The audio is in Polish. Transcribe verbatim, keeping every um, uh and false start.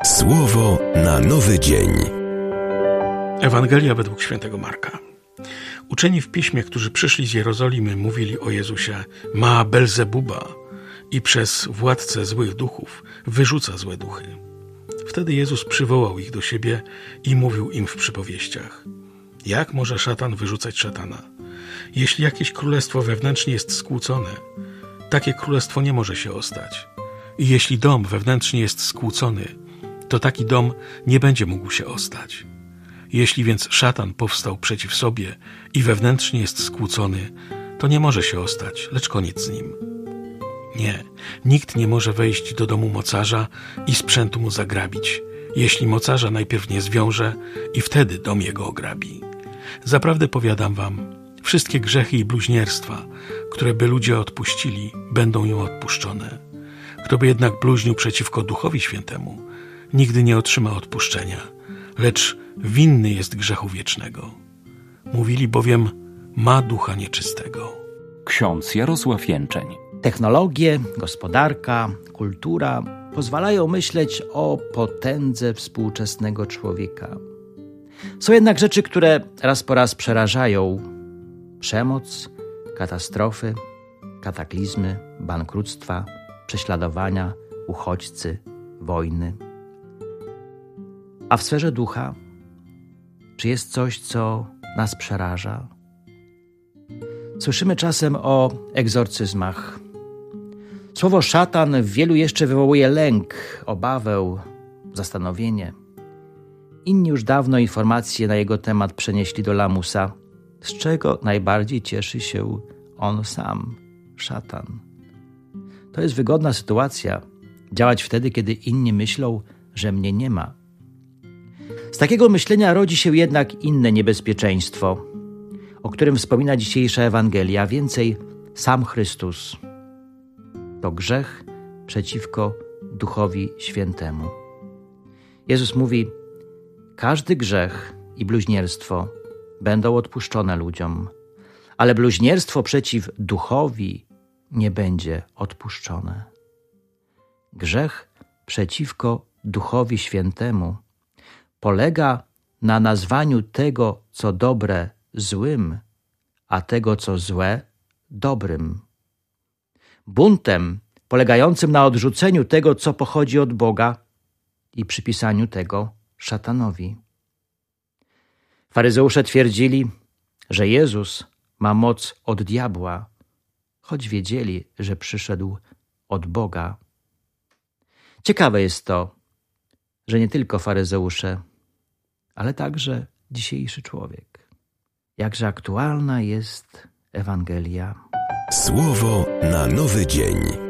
Słowo na nowy dzień. Ewangelia według świętego Marka. Uczeni w piśmie, którzy przyszli z Jerozolimy, mówili o Jezusie: ma Belzebuba i przez władcę złych duchów wyrzuca złe duchy. Wtedy Jezus przywołał ich do siebie i mówił im w przypowieściach: jak może szatan wyrzucać szatana? Jeśli jakieś królestwo wewnętrznie jest skłócone, takie królestwo nie może się ostać. I jeśli dom wewnętrznie jest skłócony, to taki dom nie będzie mógł się ostać. Jeśli więc szatan powstał przeciw sobie i wewnętrznie jest skłócony, to nie może się ostać, lecz koniec z nim. Nie, nikt nie może wejść do domu mocarza i sprzętu mu zagrabić, jeśli mocarza najpierw nie zwiąże i wtedy dom jego ograbi. Zaprawdę powiadam wam, wszystkie grzechy i bluźnierstwa, które by ludzie odpuścili, będą im odpuszczone. Kto by jednak bluźnił przeciwko Duchowi Świętemu, nigdy nie otrzyma odpuszczenia, lecz winny jest grzechu wiecznego. Mówili bowiem: ma ducha nieczystego. Ksiądz Jarosław Jęczeń. Technologie, gospodarka, kultura pozwalają myśleć o potędze współczesnego człowieka. Są jednak rzeczy, które raz po raz przerażają. Przemoc, katastrofy, kataklizmy, bankructwa, prześladowania, uchodźcy, wojny. A w sferze ducha, czy jest coś, co nas przeraża? Słyszymy czasem o egzorcyzmach. Słowo szatan w wielu jeszcze wywołuje lęk, obawę, zastanowienie. Inni już dawno informacje na jego temat przenieśli do lamusa, z czego najbardziej cieszy się on sam, szatan. To jest wygodna sytuacja, działać wtedy, kiedy inni myślą, że mnie nie ma. Z takiego myślenia rodzi się jednak inne niebezpieczeństwo, o którym wspomina dzisiejsza Ewangelia, więcej sam Chrystus. To grzech przeciwko Duchowi Świętemu. Jezus mówi: każdy grzech i bluźnierstwo będą odpuszczone ludziom, ale bluźnierstwo przeciw Duchowi nie będzie odpuszczone. Grzech przeciwko Duchowi Świętemu polega na nazwaniu tego, co dobre, złym, a tego, co złe, dobrym. Buntem polegającym na odrzuceniu tego, co pochodzi od Boga i przypisaniu tego szatanowi. Faryzeusze twierdzili, że Jezus ma moc od diabła, choć wiedzieli, że przyszedł od Boga. Ciekawe jest to, że nie tylko faryzeusze, ale także dzisiejszy człowiek. Jakże aktualna jest Ewangelia. Słowo na nowy dzień.